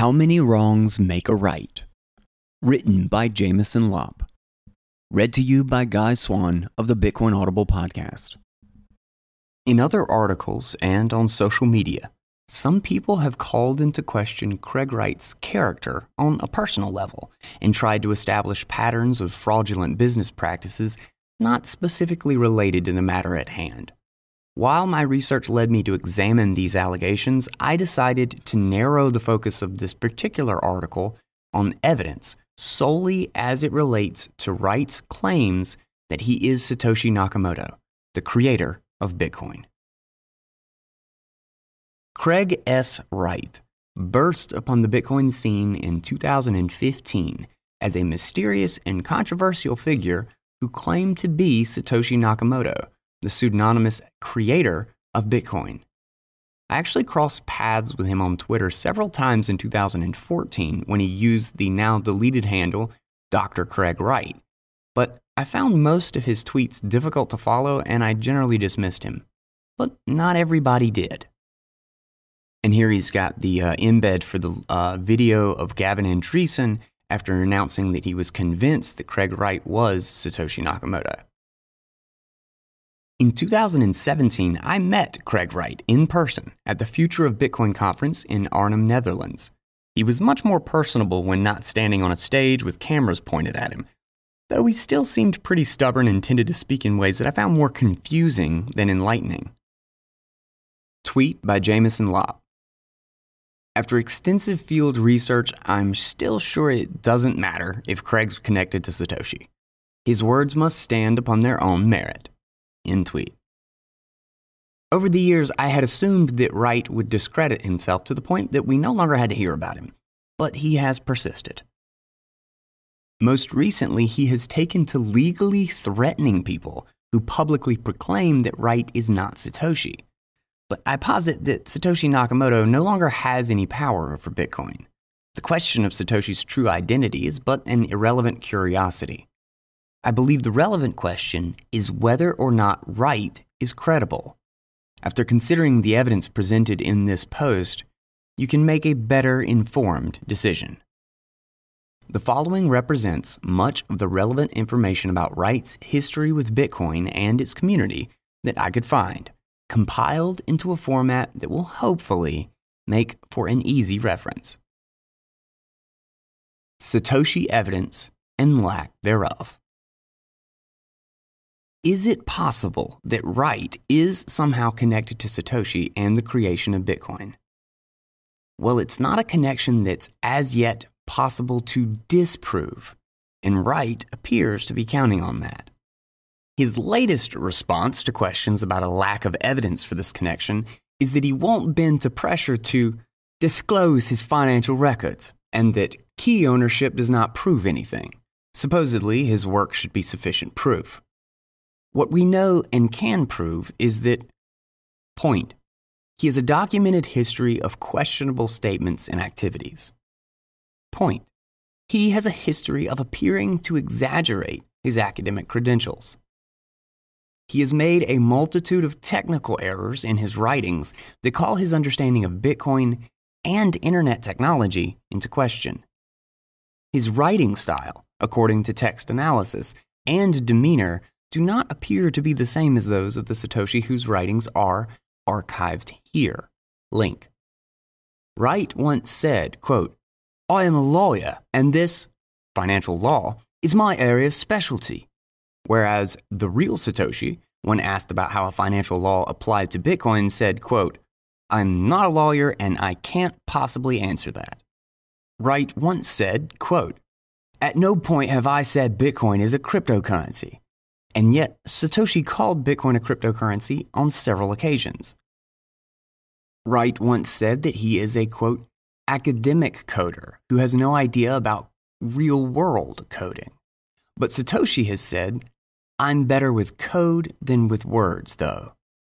How Many Wrongs Make a Right? Written by Jameson Lopp. Read to you by Guy Swan of the Bitcoin Audible podcast. In other articles and on social media, some people have called into question Craig Wright's character on a personal level and tried to establish patterns of fraudulent business practices not specifically related to the matter at hand. While my research led me to examine these allegations, I decided to narrow the focus of this particular article on evidence solely as it relates to Wright's claims that he is Satoshi Nakamoto, the creator of Bitcoin. Craig S. Wright burst upon the Bitcoin scene in 2015 as a mysterious and controversial figure who claimed to be Satoshi Nakamoto, the pseudonymous creator of Bitcoin. I actually crossed paths with him on Twitter several times in 2014 when he used the now deleted handle Dr. Craig Wright, but I found most of his tweets difficult to follow and I generally dismissed him. But not everybody did. And here he's got the embed for the video of Gavin Andresen after announcing that he was convinced that Craig Wright was Satoshi Nakamoto. In 2017, I met Craig Wright in person at the Future of Bitcoin conference in Arnhem, Netherlands. He was much more personable when not standing on a stage with cameras pointed at him, though he still seemed pretty stubborn and tended to speak in ways that I found more confusing than enlightening. Tweet by Jameson Lopp. After extensive field research, I'm still sure it doesn't matter if Craig's connected to Satoshi. His words must stand upon their own merit. End tweet. Over the years, I had assumed that Wright would discredit himself to the point that we no longer had to hear about him, but he has persisted. Most recently, he has taken to legally threatening people who publicly proclaim that Wright is not Satoshi. But I posit that Satoshi Nakamoto no longer has any power over Bitcoin. The question of Satoshi's true identity is but an irrelevant curiosity. I believe the relevant question is whether or not Wright is credible. After considering the evidence presented in this post, you can make a better informed decision. The following represents much of the relevant information about Wright's history with Bitcoin and its community that I could find, compiled into a format that will hopefully make for an easy reference. Satoshi evidence and lack thereof. Is it possible that Wright is somehow connected to Satoshi and the creation of Bitcoin? Well, it's not a connection that's as yet possible to disprove, and Wright appears to be counting on that. His latest response to questions about a lack of evidence for this connection is that he won't bend to pressure to disclose his financial records, and that key ownership does not prove anything. Supposedly, his work should be sufficient proof. What we know and can prove is that, point, he has a documented history of questionable statements and activities. Point, he has a history of appearing to exaggerate his academic credentials. He has made a multitude of technical errors in his writings that call his understanding of Bitcoin and internet technology into question. His writing style, according to text analysis, and demeanor do not appear to be the same as those of the Satoshi whose writings are archived here. Link. Wright once said, quote, "I am a lawyer, and this, financial law, is my area of specialty." Whereas the real Satoshi, when asked about how a financial law applied to Bitcoin, said, quote, "I'm not a lawyer, and I can't possibly answer that." Wright once said, quote, "At no point have I said Bitcoin is a cryptocurrency." And yet, Satoshi called Bitcoin a cryptocurrency on several occasions. Wright once said that he is a, quote, "academic coder who has no idea about real-world coding." But Satoshi has said, "I'm better with code than with words, though."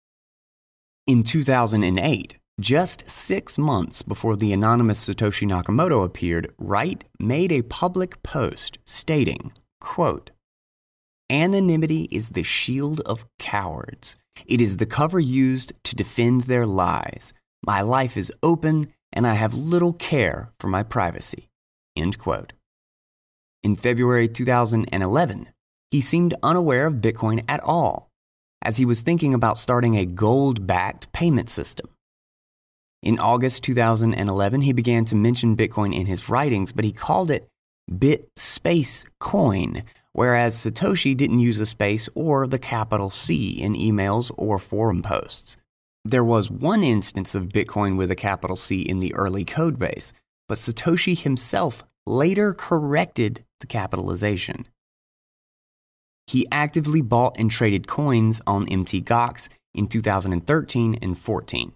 In 2008, just 6 months before the anonymous Satoshi Nakamoto appeared, Wright made a public post stating, quote, "Anonymity is the shield of cowards. It is the cover used to defend their lies. My life is open and I have little care for my privacy." End quote. In February 2011, he seemed unaware of Bitcoin at all, as he was thinking about starting a gold-backed payment system. In August 2011, he began to mention Bitcoin in his writings, but he called it Bit-Space Coin, whereas Satoshi didn't use a space or the capital C in emails or forum posts. There was one instance of Bitcoin with a capital C in the early codebase, but Satoshi himself later corrected the capitalization. He actively bought and traded coins on Mt. Gox in 2013 and 14.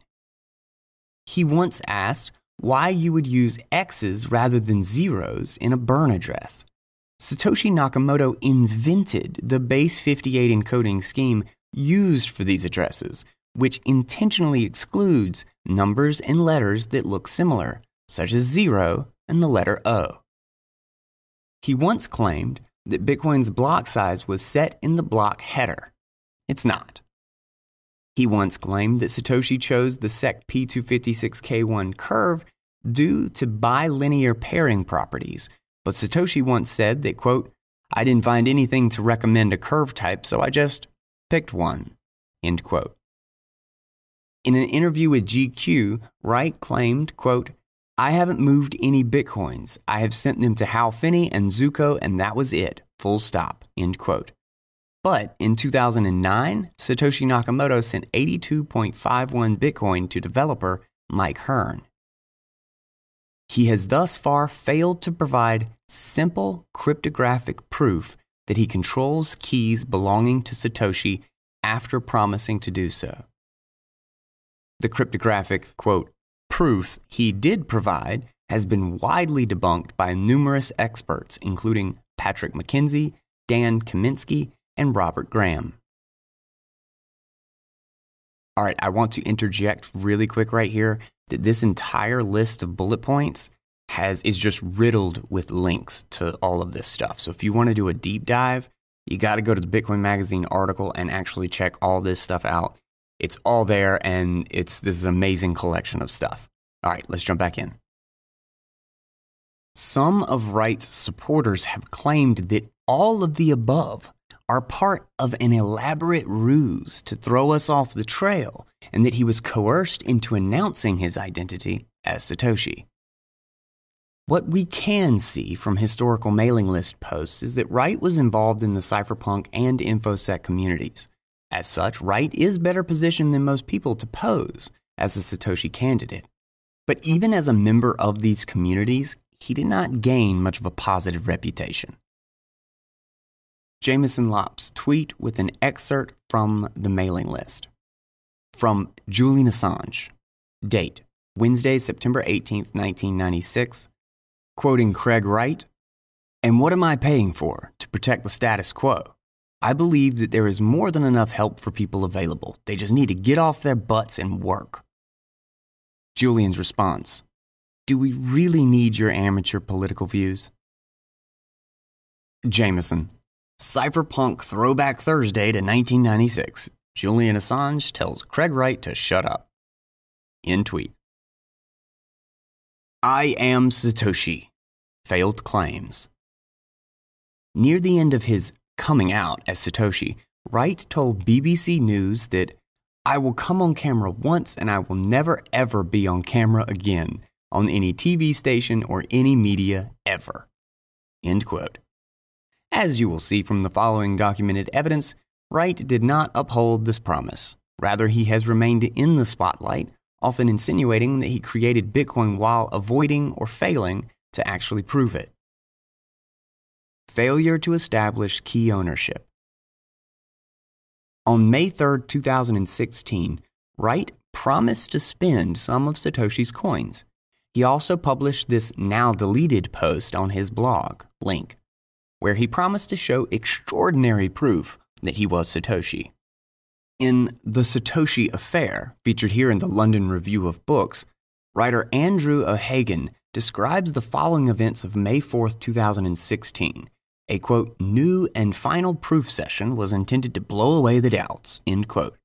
He once asked why you would use X's rather than zeros in a burn address. Satoshi Nakamoto invented the base 58 encoding scheme used for these addresses, which intentionally excludes numbers and letters that look similar, such as 0 and the letter O. He once claimed that Bitcoin's block size was set in the block header. It's not. He once claimed that Satoshi chose the SEC P256K1 curve due to bilinear pairing properties, but Satoshi once said that, quote, "I didn't find anything to recommend a curve type, so I just picked one," end quote. In an interview with GQ, Wright claimed, quote, "I haven't moved any Bitcoins. I have sent them to Hal Finney and Zuko, and that was it, full stop," end quote. But in 2009, Satoshi Nakamoto sent 82.51 Bitcoin to developer Mike Hearn. He has thus far failed to provide simple cryptographic proof that he controls keys belonging to Satoshi after promising to do so. The cryptographic, quote, proof he did provide has been widely debunked by numerous experts, including Patrick McKenzie, Dan Kaminsky, and Robert Graham. All right, I want to interject really quick right here that this entire list of bullet points is just riddled with links to all of this stuff. So if you want to do a deep dive, you got to go to the Bitcoin Magazine article and actually check all this stuff out. It's all there, and this is an amazing collection of stuff. All right, let's jump back in. Some of Wright's supporters have claimed that all of the above are part of an elaborate ruse to throw us off the trail, and that he was coerced into announcing his identity as Satoshi. What we can see from historical mailing list posts is that Wright was involved in the cypherpunk and InfoSec communities. As such, Wright is better positioned than most people to pose as a Satoshi candidate. But even as a member of these communities, he did not gain much of a positive reputation. Jameson Lopp's tweet with an excerpt from the mailing list. From Julian Assange. Date, Wednesday, September 18th, 1996. Quoting Craig Wright, "And what am I paying for? To protect the status quo. I believe that there is more than enough help for people available. They just need to get off their butts and work." Julian's response, "Do we really need your amateur political views?" Jameson, Cypherpunk Throwback Thursday to 1996. Julian Assange tells Craig Wright to shut up. End tweet. I am Satoshi. Failed claims. Near the end of his coming out as Satoshi, Wright told BBC News that, "I will come on camera once and I will never ever be on camera again, on any TV station or any media ever." End quote. As you will see from the following documented evidence, Wright did not uphold this promise. Rather, he has remained in the spotlight, often insinuating that he created Bitcoin while avoiding or failing to actually prove it. Failure to establish key ownership. On May 3rd, 2016, Wright promised to spend some of Satoshi's coins. He also published this now-deleted post on his blog, Link, where he promised to show extraordinary proof that he was Satoshi. In The Satoshi Affair, featured here in the London Review of Books, writer Andrew O'Hagan describes the following events of May 4th, 2016. A, quote, new and final proof session was intended to blow away the doubts, end quote.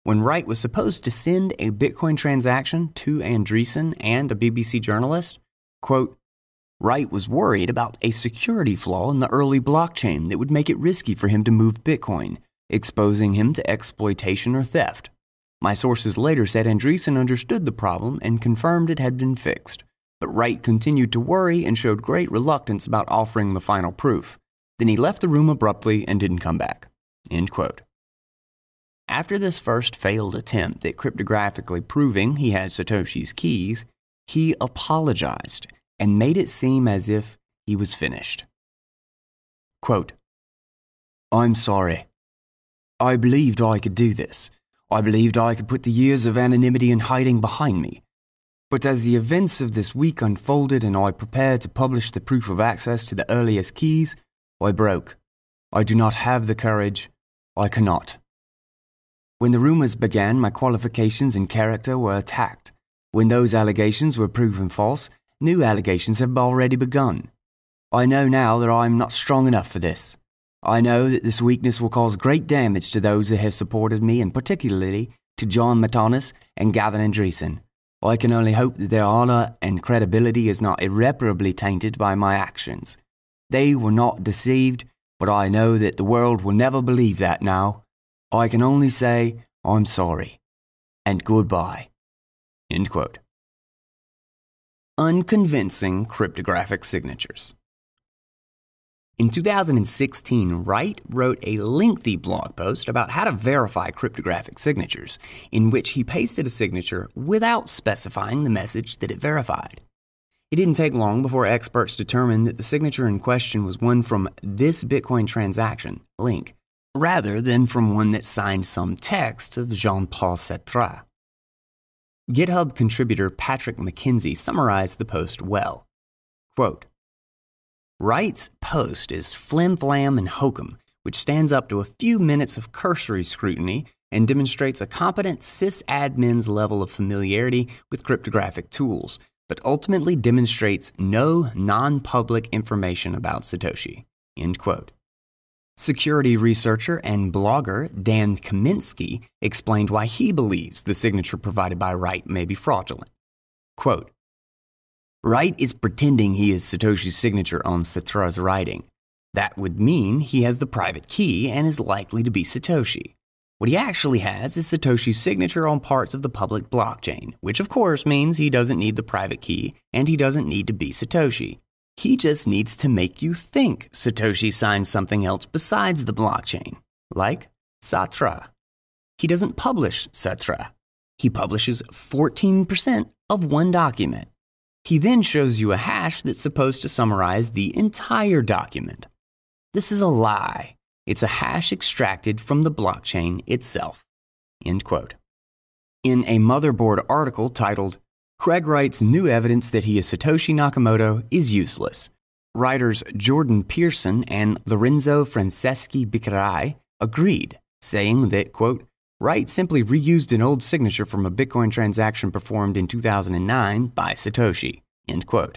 When Wright was supposed to send a Bitcoin transaction to Andreessen and a BBC journalist, quote, Wright was worried about a security flaw in the early blockchain that would make it risky for him to move Bitcoin, exposing him to exploitation or theft. My sources later said Andreessen understood the problem and confirmed it had been fixed, but Wright continued to worry and showed great reluctance about offering the final proof. Then he left the room abruptly and didn't come back. End quote. After this first failed attempt at cryptographically proving he had Satoshi's keys, he apologized and made it seem as if he was finished. Quote, I'm sorry. I believed I could do this. I believed I could put the years of anonymity and hiding behind me. But as the events of this week unfolded and I prepared to publish the proof of access to the earliest keys, I broke. I do not have the courage. I cannot. When the rumors began, my qualifications and character were attacked. When those allegations were proven false, new allegations have already begun. I know now that I am not strong enough for this. I know that this weakness will cause great damage to those that have supported me, and particularly to John Matonis and Gavin Andreessen. I can only hope that their honor and credibility is not irreparably tainted by my actions. They were not deceived, but I know that the world will never believe that now. I can only say, I'm sorry, and goodbye. End quote. Unconvincing cryptographic signatures. In 2016, Wright wrote a lengthy blog post about how to verify cryptographic signatures, in which he pasted a signature without specifying the message that it verified. It didn't take long before experts determined that the signature in question was one from this Bitcoin transaction, link, rather than from one that signed some text of Jean-Paul Sartre. GitHub contributor Patrick McKenzie summarized the post well. Quote, Wright's post is flim-flam and hokum, which stands up to a few minutes of cursory scrutiny and demonstrates a competent sysadmin's level of familiarity with cryptographic tools, but ultimately demonstrates no non-public information about Satoshi. End quote. Security researcher and blogger Dan Kaminsky explained why he believes the signature provided by Wright may be fraudulent. Quote, Wright is pretending he is Satoshi's signature on Sartre's writing. That would mean he has the private key and is likely to be Satoshi. What he actually has is Satoshi's signature on parts of the public blockchain, which of course means he doesn't need the private key and he doesn't need to be Satoshi. He just needs to make you think Satoshi signed something else besides the blockchain, like Sartre. He doesn't publish Sartre. He publishes 14% of one document. He then shows you a hash that's supposed to summarize the entire document. This is a lie. It's a hash extracted from the blockchain itself. End quote. In a Motherboard article titled, Craig Wright's new evidence that he is Satoshi Nakamoto is useless, writers Jordan Pearson and Lorenzo Franceschi Biccarai agreed, saying that, quote, Wright simply reused an old signature from a Bitcoin transaction performed in 2009 by Satoshi, end quote.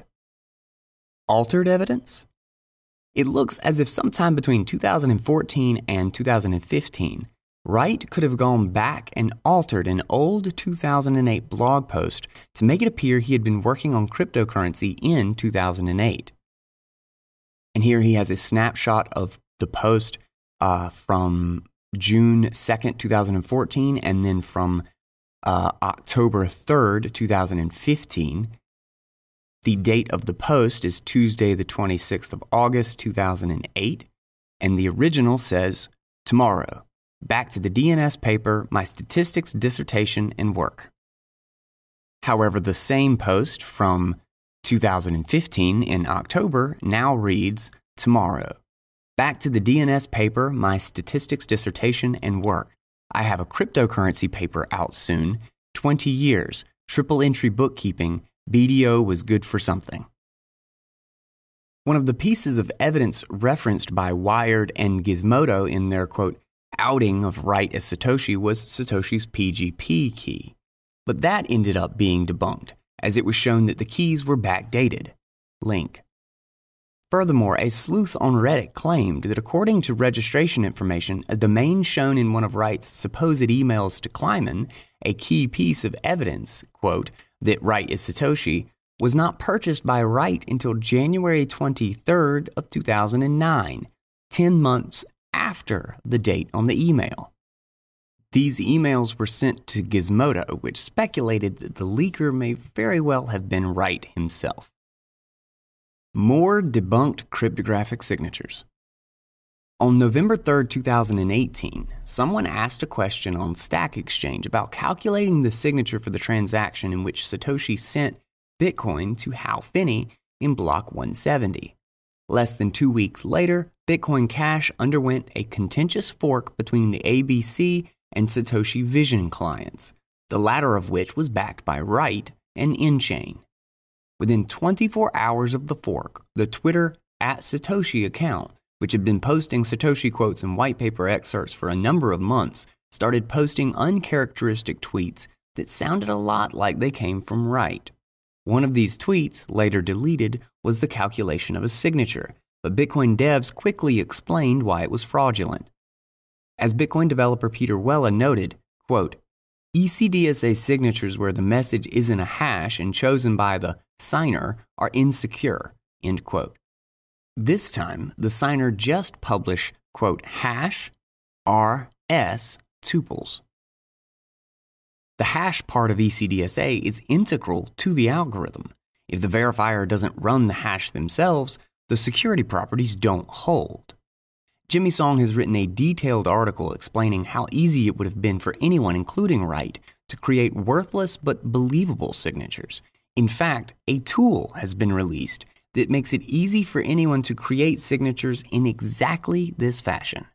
Altered evidence? It looks as if sometime between 2014 and 2015, Wright could have gone back and altered an old 2008 blog post to make it appear he had been working on cryptocurrency in 2008. And here he has a snapshot of the post from June 2nd, 2014, and then from October 3rd, 2015. The date of the post is Tuesday, the 26th of August, 2008, and the original says, Tomorrow, back to the DNS paper, my statistics dissertation and work. However, the same post from 2015 in October now reads, Tomorrow, back to the DNS paper, my statistics dissertation and work. I have a cryptocurrency paper out soon, 20 years, triple entry bookkeeping, BDO was good for something. One of the pieces of evidence referenced by Wired and Gizmodo in their, quote, outing of Wright as Satoshi was Satoshi's PGP key. But that ended up being debunked, as it was shown that the keys were backdated. Link. Furthermore, a sleuth on Reddit claimed that according to registration information, a domain shown in one of Wright's supposed emails to Kleiman, a key piece of evidence, quote, that Wright is Satoshi, was not purchased by Wright until January 23rd of 2009, 10 months after the date on the email. These emails were sent to Gizmodo, which speculated that the leaker may very well have been Wright himself. More debunked cryptographic signatures. On November 3rd, 2018, someone asked a question on Stack Exchange about calculating the signature for the transaction in which Satoshi sent Bitcoin to Hal Finney in Block 170. Less than 2 weeks later, Bitcoin Cash underwent a contentious fork between the ABC and Satoshi Vision clients, the latter of which was backed by Wright and InChain. Within 24 hours of the fork, the Twitter @Satoshi account, which had been posting Satoshi quotes and white paper excerpts for a number of months, started posting uncharacteristic tweets that sounded a lot like they came from Wright. One of these tweets, later deleted, was the calculation of a signature, but Bitcoin devs quickly explained why it was fraudulent. As Bitcoin developer Peter Wella noted, quote, ECDSA signatures where the message isn't a hash and chosen by the signer are insecure, end quote. This time, the signer just published, quote, hash RS tuples. The hash part of ECDSA is integral to the algorithm. If the verifier doesn't run the hash themselves, the security properties don't hold. Jimmy Song has written a detailed article explaining how easy it would have been for anyone, including Wright, to create worthless but believable signatures. In fact, a tool has been released that makes it easy for anyone to create signatures in exactly this fashion.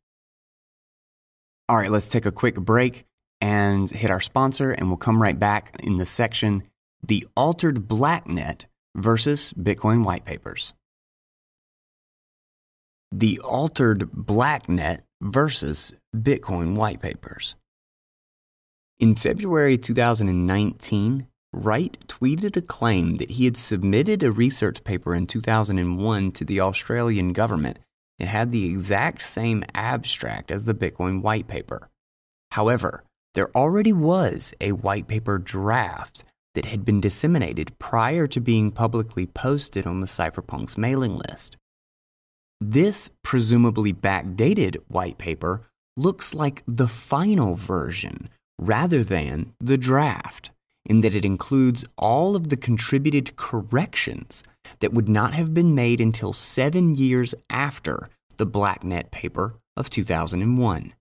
All right, let's take a quick break and hit our sponsor, and we'll come right back in the section, The Altered Blacknet versus Bitcoin White Papers. The Altered Blacknet versus Bitcoin White Papers. In February 2019, Wright tweeted a claim that he had submitted a research paper in 2001 to the Australian government that had the exact same abstract as the Bitcoin white paper. However, there already was a white paper draft that had been disseminated prior to being publicly posted on the Cypherpunks mailing list. This presumably backdated white paper looks like the final version rather than the draft, in that it includes all of the contributed corrections that would not have been made until 7 years after the Blacknet paper of 2001.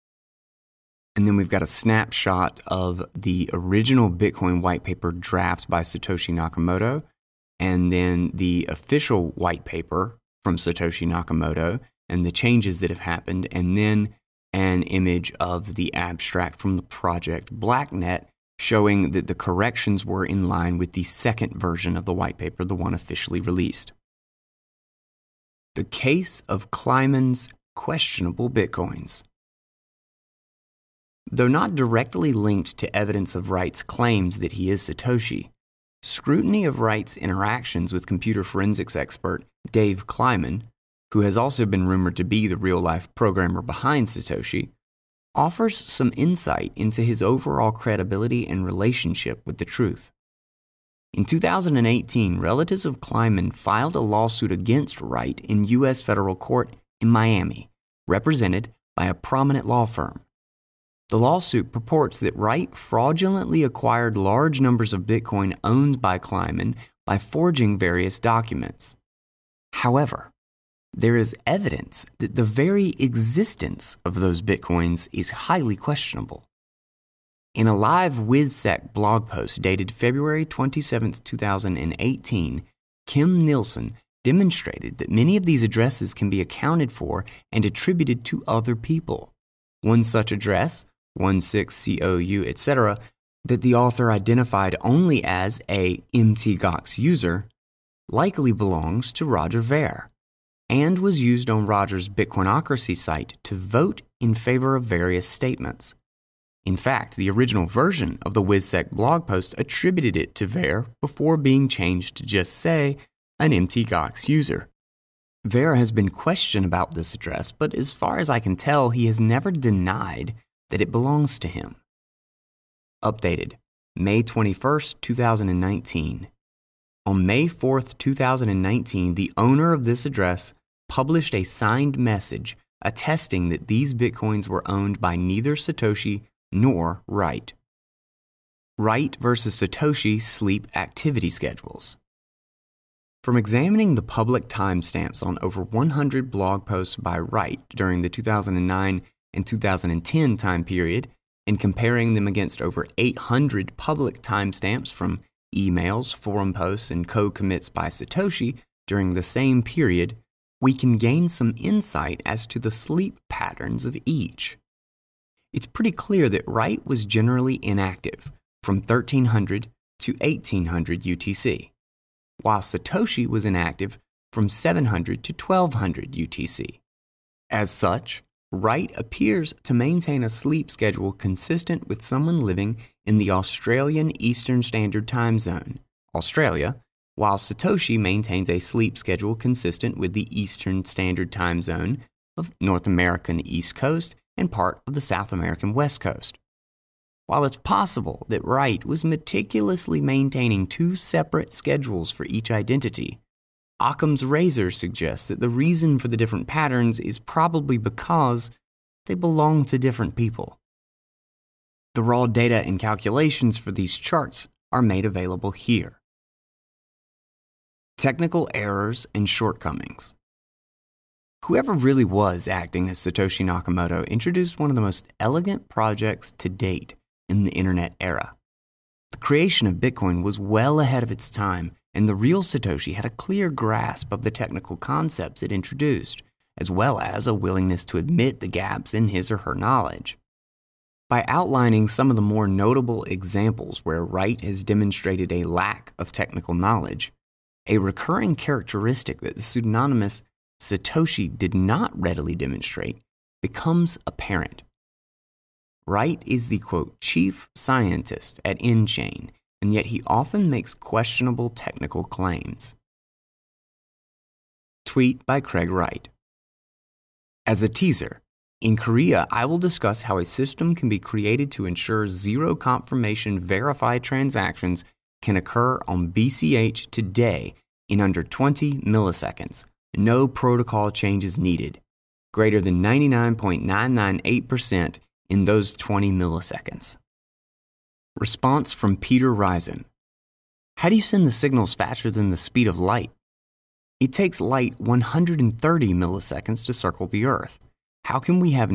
And then we've got a snapshot of the original Bitcoin white paper draft by Satoshi Nakamoto, and then the official white paper from Satoshi Nakamoto and the changes that have happened, and then an image of the abstract from the project Blacknet showing that the corrections were in line with the second version of the white paper, the one officially released. The case of Kleiman's questionable Bitcoins. Though not directly linked to evidence of Wright's claims that he is Satoshi, scrutiny of Wright's interactions with computer forensics expert Dave Kleiman, who has also been rumored to be the real-life programmer behind Satoshi, offers some insight into his overall credibility and relationship with the truth. In 2018, relatives of Kleiman filed a lawsuit against Wright in U.S. federal court in Miami, represented by a prominent law firm. The lawsuit purports that Wright fraudulently acquired large numbers of Bitcoin owned by Kleiman by forging various documents. However, there is evidence that the very existence of those Bitcoins is highly questionable. In a live WizSec blog post dated February 27, 2018, Kim Nielsen demonstrated that many of these addresses can be accounted for and attributed to other people. One such address, 16COU, etc., that the author identified only as a MTGOX user, likely belongs to Roger Ver, and was used on Roger's Bitcoinocracy site to vote in favor of various statements. In fact, the original version of the WizSec blog post attributed it to Ver before being changed to just say an MTGOX user. Vera has been questioned about this address, but as far as I can tell, he has never denied that it belongs to him. Updated, May 21st, 2019. On May 4th, 2019, the owner of this address published a signed message attesting that these Bitcoins were owned by neither Satoshi nor Wright. Wright versus Satoshi sleep activity schedules. From examining the public timestamps on over 100 blog posts by Wright during the 2009 and 2010 time period and comparing them against over 800 public timestamps from emails, forum posts, and co-commits by Satoshi during the same period, we can gain some insight as to the sleep patterns of each. It's pretty clear that Wright was generally inactive from 1300 to 1800 UTC, while Satoshi was inactive from 700 to 1200 UTC. As such, Wright appears to maintain a sleep schedule consistent with someone living in the Australian Eastern Standard Time Zone, Australia, while Satoshi maintains a sleep schedule consistent with the Eastern Standard Time Zone of North American East Coast and part of the South American West Coast. While it's possible that Wright was meticulously maintaining two separate schedules for each identity, Occam's razor suggests that the reason for the different patterns is probably because they belong to different people. The raw data and calculations for these charts are made available here. Technical errors and shortcomings. Whoever really was acting as Satoshi Nakamoto introduced one of the most elegant projects to date in the internet era. The creation of Bitcoin was well ahead of its time, and the real Satoshi had a clear grasp of the technical concepts it introduced, as well as a willingness to admit the gaps in his or her knowledge. By outlining some of the more notable examples where Wright has demonstrated a lack of technical knowledge, a recurring characteristic that the pseudonymous Satoshi did not readily demonstrate becomes apparent. Wright is the, quote, chief scientist at nChain, and yet he often makes questionable technical claims. Tweet by Craig Wright. As a teaser, in Korea, I will discuss how a system can be created to ensure zero confirmation verified transactions can occur on BCH today in under 20 milliseconds. No protocol changes needed. Greater than 99.998% in those 20 milliseconds. Response from Peter Risen. How do you send the signals faster than the speed of light? It takes light 130 milliseconds to circle the Earth. How can we have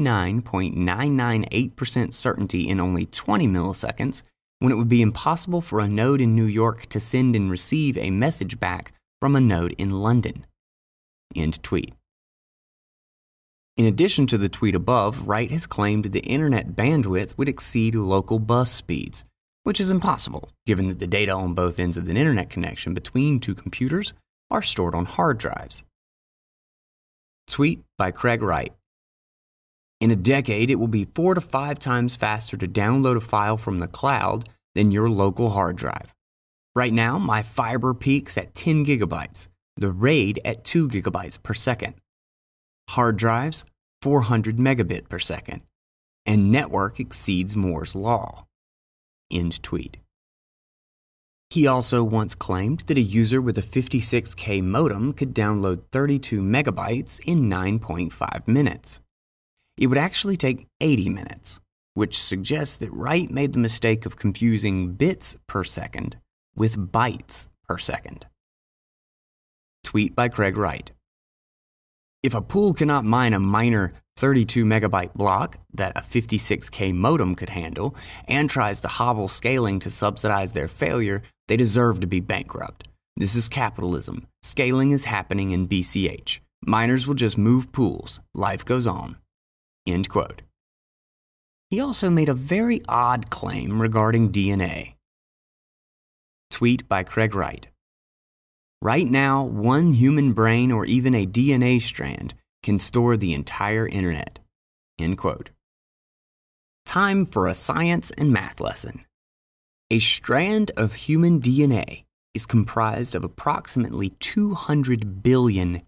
99.998% certainty in only 20 milliseconds when it would be impossible for a node in New York to send and receive a message back from a node in London? End tweet. In addition to the tweet above, Wright has claimed the internet bandwidth would exceed local bus speeds, which is impossible given that the data on both ends of the internet connection between two computers are stored on hard drives. Tweet by Craig Wright. In a decade, it will be 4 to 5 times faster to download a file from the cloud than your local hard drive. Right now, my fiber peaks at 10 gigabytes, the RAID at 2 gigabytes per second. Hard drives, 400 megabit per second, and network exceeds Moore's law. End tweet. He also once claimed that a user with a 56K modem could download 32 megabytes in 9.5 minutes. It would actually take 80 minutes, which suggests that Wright made the mistake of confusing bits per second with bytes per second. Tweet by Craig Wright. If a pool cannot mine a minor 32 megabyte block that a 56K modem could handle and tries to hobble scaling to subsidize their failure, they deserve to be bankrupt. This is capitalism. Scaling is happening in BCH. Miners will just move pools. Life goes on. End quote. He also made a very odd claim regarding DNA. Tweet by Craig Wright. Right now, one human brain or even a DNA strand can store the entire internet. End quote. Time for a science and math lesson. A strand of human DNA is comprised of approximately 200 billion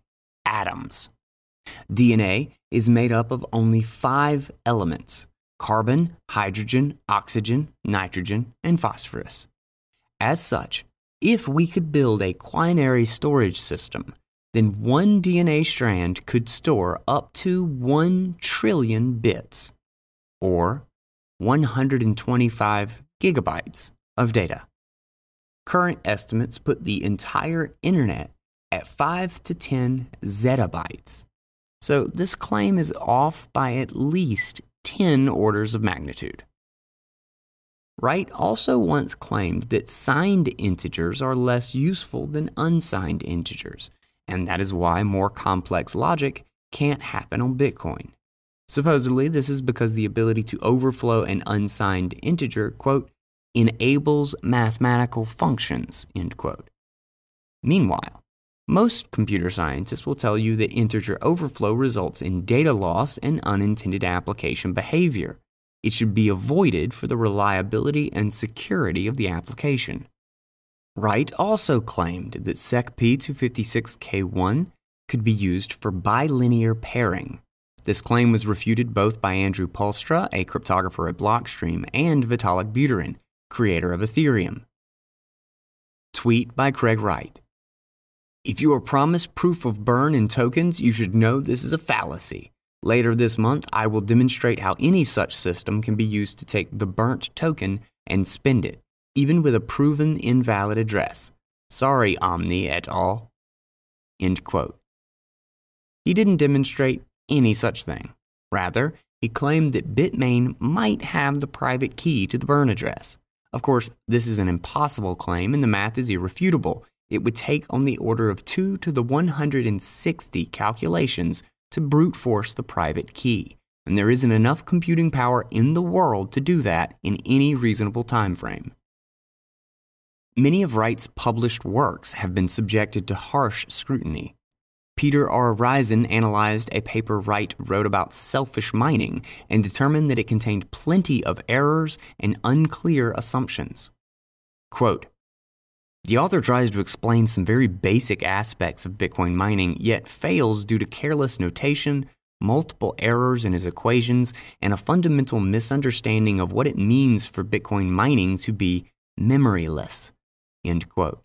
atoms. DNA is made up of only 5 elements: carbon, hydrogen, oxygen, nitrogen, and phosphorus. As such, if we could build a quinary storage system, then one DNA strand could store up to 1 trillion bits, or 125 gigabytes of data. Current estimates put the entire internet at 5 to 10 zettabytes. So this claim is off by at least 10 orders of magnitude. Wright also once claimed that signed integers are less useful than unsigned integers, and that is why more complex logic can't happen on Bitcoin. Supposedly, this is because the ability to overflow an unsigned integer, quote, enables mathematical functions, end quote. Meanwhile, most computer scientists will tell you that integer overflow results in data loss and unintended application behavior. It should be avoided for the reliability and security of the application. Wright also claimed that SecP-256K1 could be used for bilinear pairing. This claim was refuted both by Andrew Poelstra, a cryptographer at Blockstream, and Vitalik Buterin, creator of Ethereum. Tweet by Craig Wright. If you are promised proof of burn in tokens, you should know this is a fallacy. Later this month, I will demonstrate how any such system can be used to take the burnt token and spend it, even with a proven invalid address. Sorry, Omni et al. End quote. He didn't demonstrate any such thing. Rather, he claimed that Bitmain might have the private key to the burn address. Of course, this is an impossible claim and the math is irrefutable. It would take on the order of 2 to the 160 calculations to brute force the private key, and there isn't enough computing power in the world to do that in any reasonable time frame. Many of Wright's published works have been subjected to harsh scrutiny. Peter R. Risen analyzed a paper Wright wrote about selfish mining and determined that it contained plenty of errors and unclear assumptions. Quote, the author tries to explain some very basic aspects of Bitcoin mining, yet fails due to careless notation, multiple errors in his equations, and a fundamental misunderstanding of what it means for Bitcoin mining to be memoryless. End quote.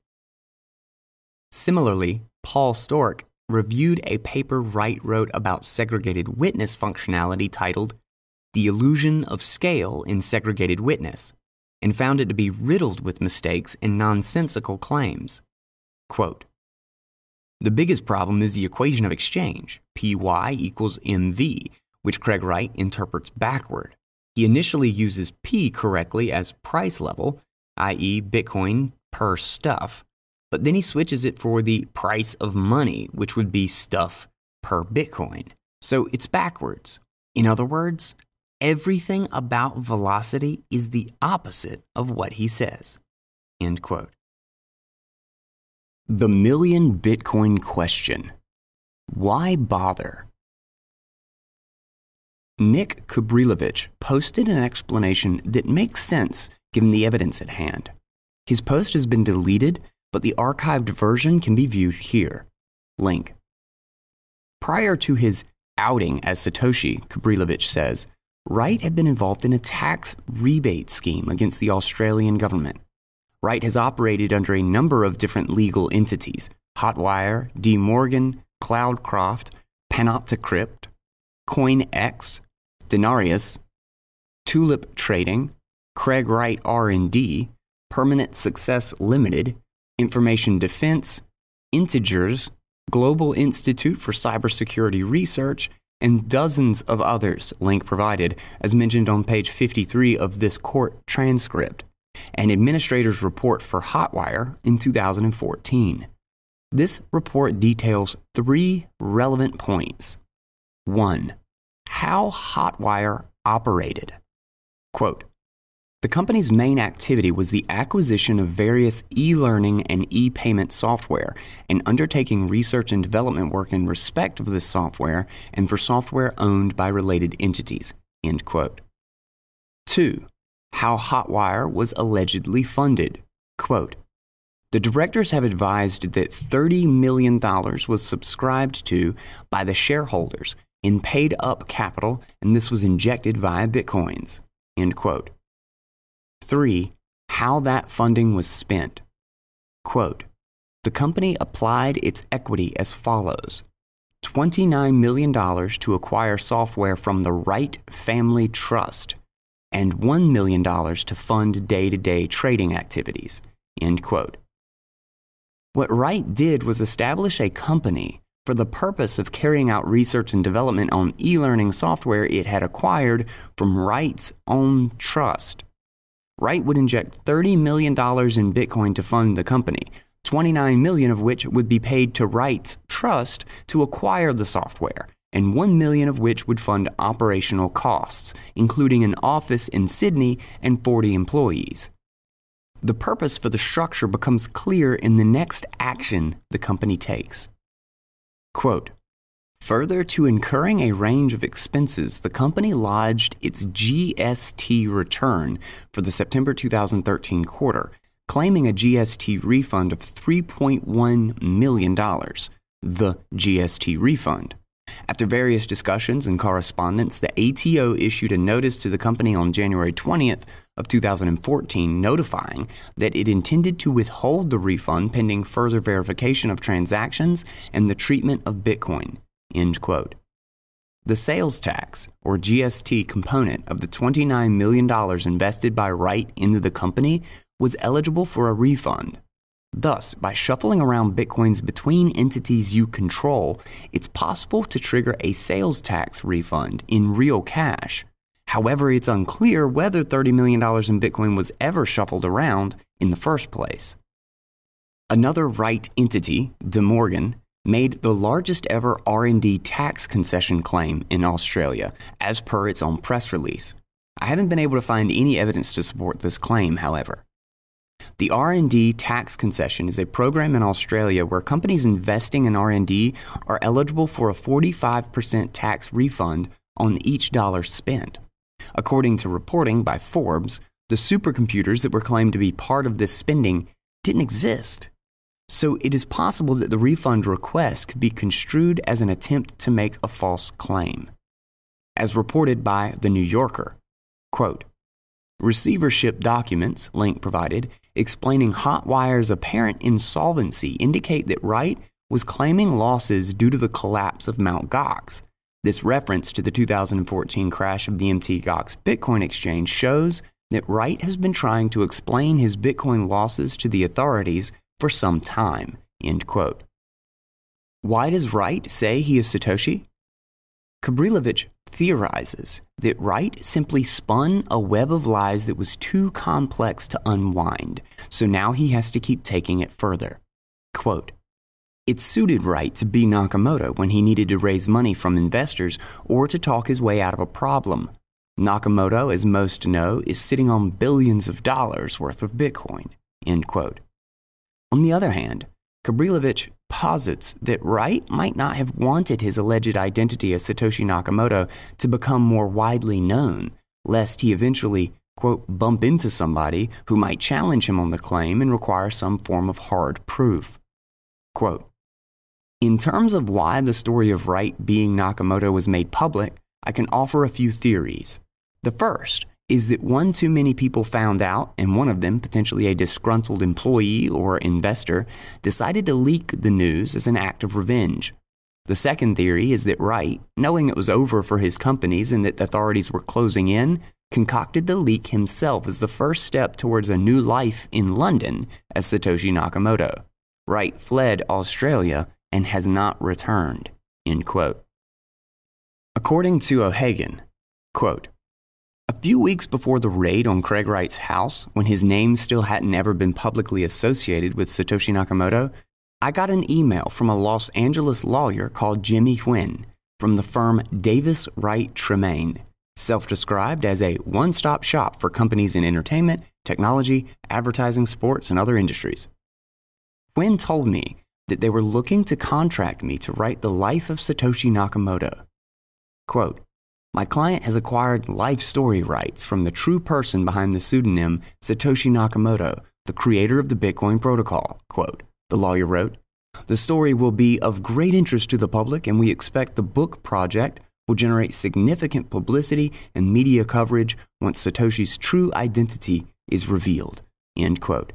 Similarly, Paul Stork reviewed a paper Wright wrote about segregated witness functionality titled The Illusion of Scale in Segregated Witness, and found it to be riddled with mistakes and nonsensical claims. Quote, the biggest problem is the equation of exchange, PY equals MV, which Craig Wright interprets backward. He initially uses P correctly as price level, i.e. Bitcoin per stuff, but then he switches it for the price of money, which would be stuff per Bitcoin. So it's backwards. In other words, everything about velocity is the opposite of what he says. End quote. The million Bitcoin question. Why bother? Nick Kubrilovich posted an explanation that makes sense given the evidence at hand. His post has been deleted, but the archived version can be viewed here. Link. Prior to his outing as Satoshi, Kubrilovich says, Wright had been involved in a tax rebate scheme against the Australian government. Wright has operated under a number of different legal entities: Hotwire, D. Morgan, Cloudcroft, Panopticrypt, CoinX, Denarius, Tulip Trading, Craig Wright R&D, Permanent Success Limited, Information Defense, Integers, Global Institute for Cybersecurity Research, and dozens of others, link provided, as mentioned on page 53 of this court transcript, an administrator's report for Hotwire in 2014. This report details 3 relevant points. 1. How Hotwire operated. Quote, the company's main activity was the acquisition of various e-learning and e-payment software and undertaking research and development work in respect of this software and for software owned by related entities. End quote. 2. How Hotwire was allegedly funded. Quote, The directors have advised that $30 million was subscribed to by the shareholders in paid-up capital, and this was injected via Bitcoins. End quote. 3. How that funding was spent. Quote, the company applied its equity as follows. $29 million to acquire software from the Wright Family Trust and $1 million to fund day-to-day trading activities. End quote. What Wright did was establish a company for the purpose of carrying out research and development on e-learning software it had acquired from Wright's own trust. Wright would inject $30 million in Bitcoin to fund the company, $29 million of which would be paid to Wright's trust to acquire the software, and $1 million of which would fund operational costs, including an office in Sydney and 40 employees. The purpose for the structure becomes clear in the next action the company takes. Quote, further to incurring a range of expenses, the company lodged its GST return for the September 2013 quarter, claiming a GST refund of $3.1 million, the GST refund. After various discussions and correspondence, the ATO issued a notice to the company on January 20th of 2014 notifying that it intended to withhold the refund pending further verification of transactions and the treatment of Bitcoin. End quote. The sales tax, or GST component of the $29 million invested by Wright into the company was eligible for a refund. Thus, by shuffling around Bitcoins between entities you control, it's possible to trigger a sales tax refund in real cash. However, it's unclear whether $30 million in Bitcoin was ever shuffled around in the first place. Another Wright entity, De Morgan, made the largest ever R&D tax concession claim in Australia, as per its own press release. I haven't been able to find any evidence to support this claim, however. The R&D tax concession is a program in Australia where companies investing in R&D are eligible for a 45% tax refund on each dollar spent. According to reporting by Forbes, the supercomputers that were claimed to be part of this spending didn't exist. So it is possible that the refund request could be construed as an attempt to make a false claim. As reported by The New Yorker, quote, receivership documents, link provided, explaining Hotwire's apparent insolvency indicate that Wright was claiming losses due to the collapse of Mt. Gox. This reference to the 2014 crash of the Mt. Gox Bitcoin exchange shows that Wright has been trying to explain his Bitcoin losses to the authorities for some time. End quote. Why does Wright say he is Satoshi? Kabrilovich theorizes that Wright simply spun a web of lies that was too complex to unwind, so now he has to keep taking it further. Quote, it suited Wright to be Nakamoto when he needed to raise money from investors or to talk his way out of a problem. Nakamoto, as most know, is sitting on billions of dollars worth of Bitcoin. End quote. On the other hand, Kabrilovich posits that Wright might not have wanted his alleged identity as Satoshi Nakamoto to become more widely known, lest he eventually, quote, bump into somebody who might challenge him on the claim and require some form of hard proof. Quote, in terms of why the story of Wright being Nakamoto was made public, I can offer a few theories. The first is that one too many people found out, and one of them, potentially a disgruntled employee or investor, decided to leak the news as an act of revenge. The second theory is that Wright, knowing it was over for his companies and that the authorities were closing in, concocted the leak himself as the first step towards a new life in London as Satoshi Nakamoto. Wright fled Australia and has not returned. End quote. According to O'Hagan, quote, a few weeks before the raid on Craig Wright's house, when his name still hadn't ever been publicly associated with Satoshi Nakamoto, I got an email from a Los Angeles lawyer called Jimmy Huynh from the firm Davis Wright Tremaine, self-described as a one-stop shop for companies in entertainment, technology, advertising, sports, and other industries. Huynh told me that they were looking to contract me to write the life of Satoshi Nakamoto. Quote, my client has acquired life story rights from the true person behind the pseudonym Satoshi Nakamoto the creator of the Bitcoin protocol. Quote, the lawyer wrote, "The story will be of great interest to the public, and we expect the book project will generate significant publicity and media coverage once Satoshi's true identity is revealed." End quote.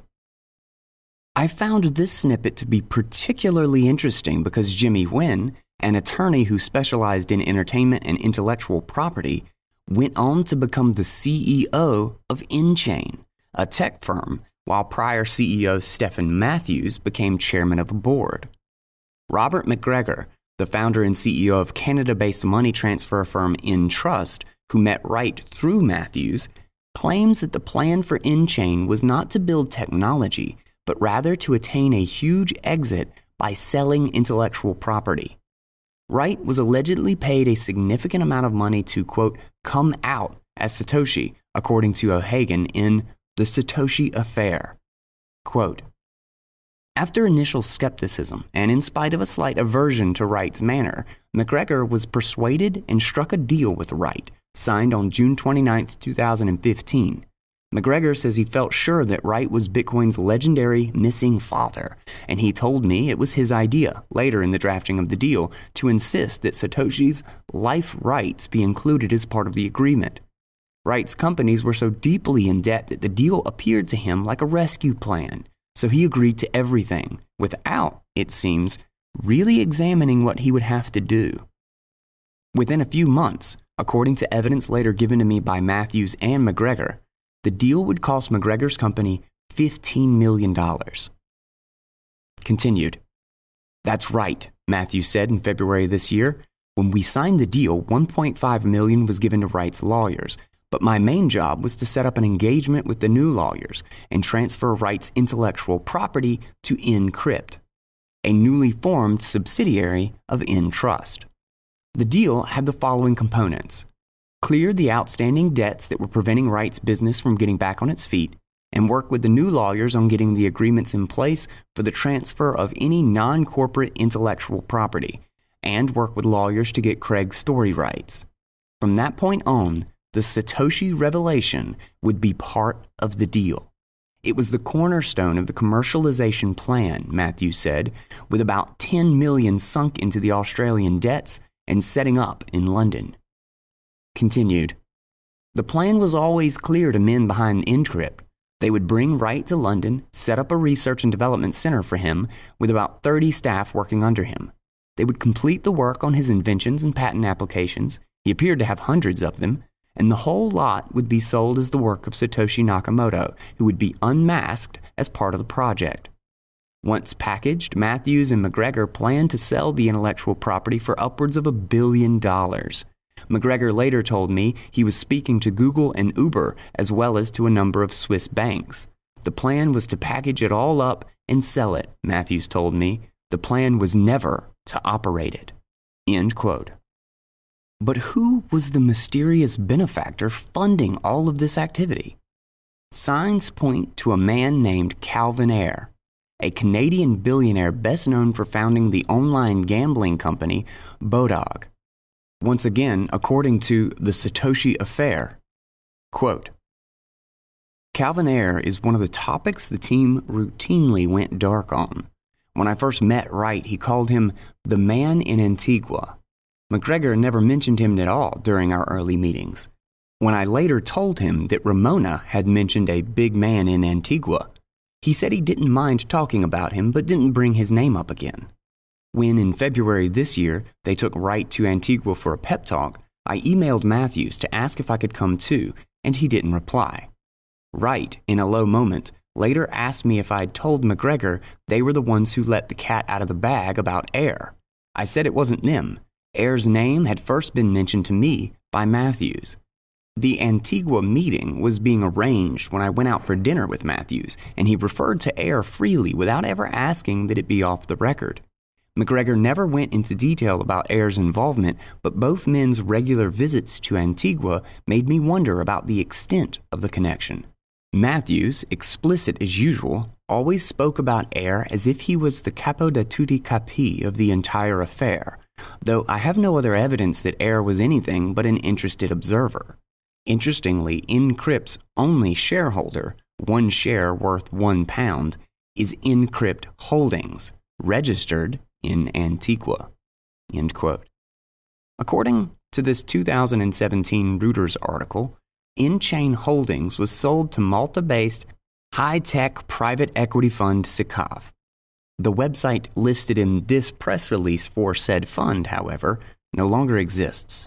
I found this snippet to be particularly interesting because Jimmy Nguyen, an attorney who specialized in entertainment and intellectual property, went on to become the CEO of InChain, a tech firm, while prior CEO Stephen Matthews became chairman of the board. Robert McGregor, the founder and CEO of Canada-based money transfer firm Entrust, who met Wright through Matthews, claims that the plan for InChain was not to build technology, but rather to attain a huge exit by selling intellectual property. Wright was allegedly paid a significant amount of money to, quote, come out as Satoshi, according to O'Hagan in The Satoshi Affair. Quote, after initial skepticism, and in spite of a slight aversion to Wright's manner, McGregor was persuaded and struck a deal with Wright, signed on June 29, 2015. McGregor says he felt sure that Wright was Bitcoin's legendary missing father, and he told me it was his idea, later in the drafting of the deal, to insist that Satoshi's life rights be included as part of the agreement. Wright's companies were so deeply in debt that the deal appeared to him like a rescue plan, so he agreed to everything, without, it seems, really examining what he would have to do. Within a few months, according to evidence later given to me by Matthews and McGregor, the deal would cost McGregor's company $15 million. Continued. That's right, Matthews said in February this year. When we signed the deal, $1.5 million was given to Wright's lawyers, but my main job was to set up an engagement with the new lawyers and transfer Wright's intellectual property to Encrypt, a newly formed subsidiary of Entrust. The deal had the following components: clear the outstanding debts that were preventing Wright's business from getting back on its feet, and work with the new lawyers on getting the agreements in place for the transfer of any non-corporate intellectual property, and work with lawyers to get Craig's story rights. From that point on, the Satoshi revelation would be part of the deal. It was the cornerstone of the commercialization plan, Matthews said, with about $10 million sunk into the Australian debts and setting up in London. Continued. The plan was always clear to men behind Encrypt. They would bring Wright to London, set up a research and development center for him with about 30 staff working under him. They would complete the work on his inventions and patent applications. He appeared to have hundreds of them, and the whole lot would be sold as the work of Satoshi Nakamoto, who would be unmasked as part of the project. Once packaged, Matthews and McGregor planned to sell the intellectual property for upwards of $1 billion. McGregor later told me he was speaking to Google and Uber as well as to a number of Swiss banks. The plan was to package it all up and sell it, Matthews told me. The plan was never to operate it. End quote. But who was the mysterious benefactor funding all of this activity? Signs point to a man named Calvin Ayre, a Canadian billionaire best known for founding the online gambling company Bodog. Once again, according to The Satoshi Affair, quote, Calvin Ayre is one of the topics the team routinely went dark on. When I first met Wright, he called him the man in Antigua. McGregor never mentioned him at all during our early meetings. When I later told him that Ramona had mentioned a big man in Antigua, he said he didn't mind talking about him but didn't bring his name up again. When in February this year they took Wright to Antigua for a pep talk, I emailed Matthews to ask if I could come too, and he didn't reply. Wright, in a low moment, later asked me if I'd told McGregor they were the ones who let the cat out of the bag about Ayre. I said it wasn't them. Ayre's name had first been mentioned to me by Matthews. The Antigua meeting was being arranged when I went out for dinner with Matthews, and he referred to Ayre freely without ever asking that it be off the record. McGregor never went into detail about Ayre's involvement, but both men's regular visits to Antigua made me wonder about the extent of the connection. Matthews, explicit as usual, always spoke about Ayre as if he was the capo da tutti capi of the entire affair, though I have no other evidence that Ayre was anything but an interested observer. Interestingly, Encrypt's only shareholder, one share worth £1, is Encrypt Holdings, registered in Antigua. End quote. According to this 2017 Reuters article, InChain Holdings was sold to Malta-based high-tech private equity fund SICAV. The website listed in this press release for said fund, however, no longer exists.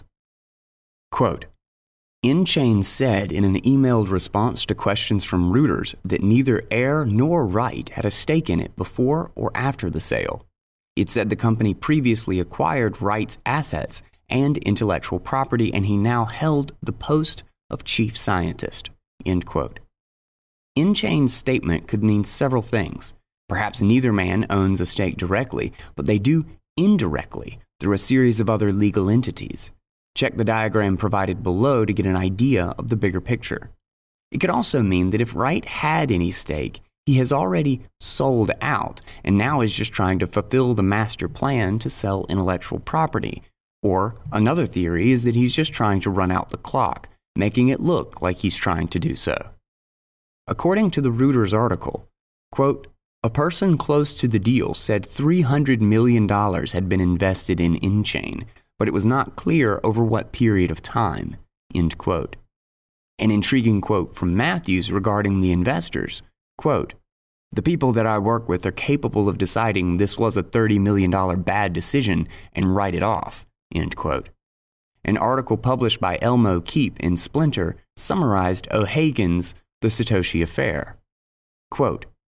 Quote, InChain said in an emailed response to questions from Reuters that neither Air nor Wright had a stake in it before or after the sale. It said the company previously acquired Wright's assets and intellectual property, and he now held the post of chief scientist. End quote. InChain's statement could mean several things. Perhaps neither man owns a stake directly, but they do indirectly through a series of other legal entities. Check the diagram provided below to get an idea of the bigger picture. It could also mean that if Wright had any stake, he has already sold out and now is just trying to fulfill the master plan to sell intellectual property. Or another theory is that he's just trying to run out the clock, making it look like he's trying to do so. According to the Reuters article, quote, a person close to the deal said $300 million had been invested in InChain, but it was not clear over what period of time, end quote. An intriguing quote from Matthews regarding the investors, quote, the people that I work with are capable of deciding this was a $30 million bad decision and write it off, end quote. An article published by Elmo Keep in Splinter summarized O'Hagan's The Satoshi Affair. Quote,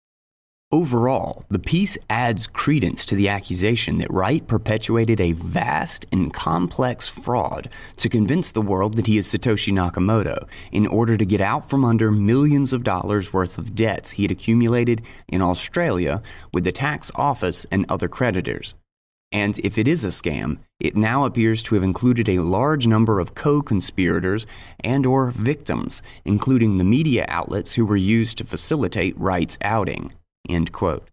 overall, the piece adds credence to the accusation that Wright perpetuated a vast and complex fraud to convince the world that he is Satoshi Nakamoto in order to get out from under millions of dollars worth of debts he had accumulated in Australia with the tax office and other creditors. And if it is a scam, it now appears to have included a large number of co-conspirators and/or victims, including the media outlets who were used to facilitate Wright's outing. End quote.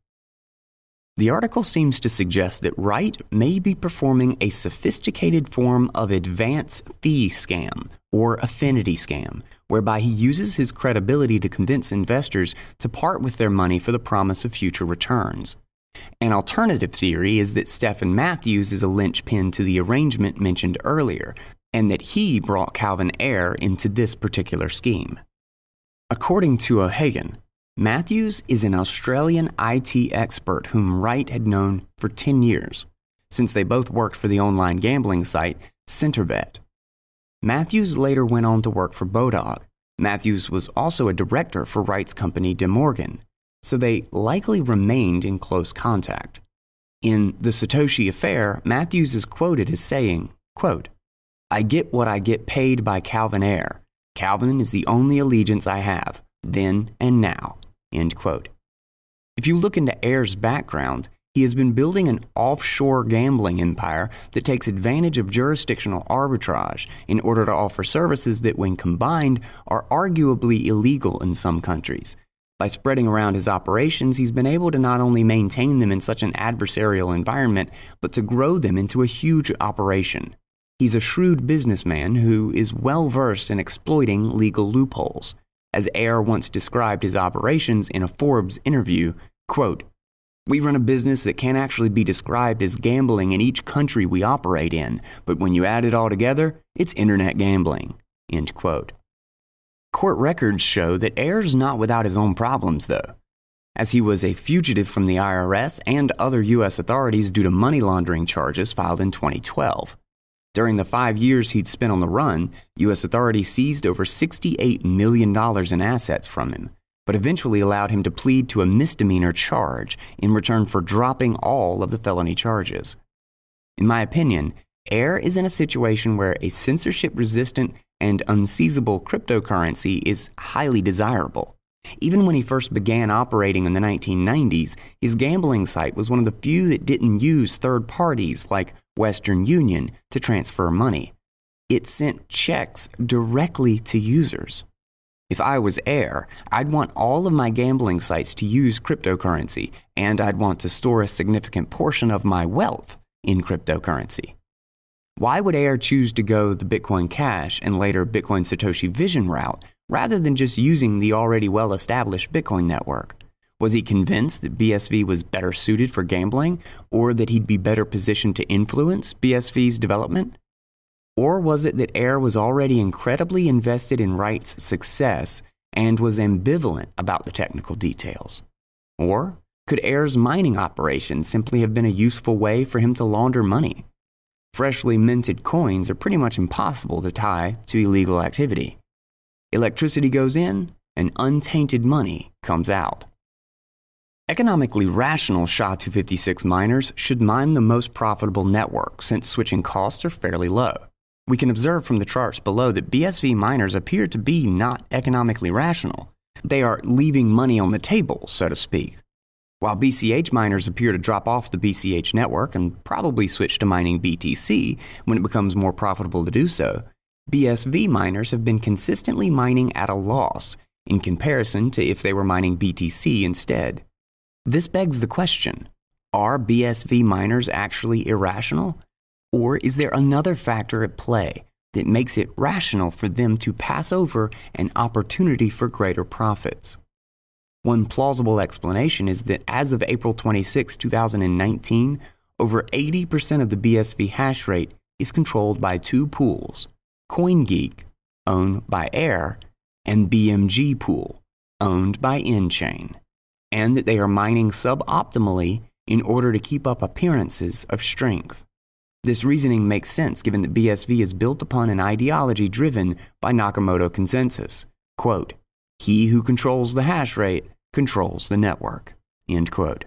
The article seems to suggest that Wright may be performing a sophisticated form of advance fee scam or affinity scam, whereby he uses his credibility to convince investors to part with their money for the promise of future returns. An alternative theory is that Stephen Matthews is a linchpin to the arrangement mentioned earlier, and that he brought Calvin Ayre into this particular scheme. According to O'Hagan, Matthews is an Australian IT expert whom Wright had known for 10 years, since they both worked for the online gambling site Centrebet. Matthews later went on to work for Bodog. Matthews was also a director for Wright's company De Morgan, so they likely remained in close contact. In The Satoshi Affair, Matthews is quoted as saying, quote, I get what I get paid by Calvin Ayre. Calvin is the only allegiance I have, then and now. End quote. If you look into Ayre's background, he has been building an offshore gambling empire that takes advantage of jurisdictional arbitrage in order to offer services that, when combined, are arguably illegal in some countries. By spreading around his operations, he's been able to not only maintain them in such an adversarial environment, but to grow them into a huge operation. He's a shrewd businessman who is well-versed in exploiting legal loopholes. As Ayre once described his operations in a Forbes interview, quote, we run a business that can't actually be described as gambling in each country we operate in, but when you add it all together, it's internet gambling, end quote. Court records show that Ayre's not without his own problems, though, as he was a fugitive from the IRS and other U.S. authorities due to money laundering charges filed in 2012. During the 5 years he'd spent on the run, U.S. authorities seized over $68 million in assets from him, but eventually allowed him to plead to a misdemeanor charge in return for dropping all of the felony charges. In my opinion, Ayre is in a situation where a censorship-resistant and unseizable cryptocurrency is highly desirable. Even when he first began operating in the 1990s, his gambling site was one of the few that didn't use third parties like Western Union to transfer money. It sent checks directly to users. If I was Ayre, I'd want all of my gambling sites to use cryptocurrency, and I'd want to store a significant portion of my wealth in cryptocurrency. Why would Ayre choose to go the Bitcoin Cash and later Bitcoin Satoshi Vision route rather than just using the already well-established Bitcoin network? Was he convinced that BSV was better suited for gambling, or that he'd be better positioned to influence BSV's development? Or was it that Ayer was already incredibly invested in Wright's success and was ambivalent about the technical details? Or could Ayer's mining operation simply have been a useful way for him to launder money? Freshly minted coins are pretty much impossible to tie to illegal activity. Electricity goes in, and untainted money comes out. Economically rational SHA-256 miners should mine the most profitable network, since switching costs are fairly low. We can observe from the charts below that BSV miners appear to be not economically rational. They are leaving money on the table, so to speak. While BCH miners appear to drop off the BCH network and probably switch to mining BTC when it becomes more profitable to do so, BSV miners have been consistently mining at a loss in comparison to if they were mining BTC instead. This begs the question, are BSV miners actually irrational? Or is there another factor at play that makes it rational for them to pass over an opportunity for greater profits? One plausible explanation is that as of April 26, 2019, over 80% of the BSV hash rate is controlled by two pools, CoinGeek, owned by Ayer, and BMG Pool, owned by InChain, and that they are mining suboptimally in order to keep up appearances of strength. This reasoning makes sense given that BSV is built upon an ideology driven by Nakamoto consensus. Quote, "He who controls the hash rate controls the network." End quote.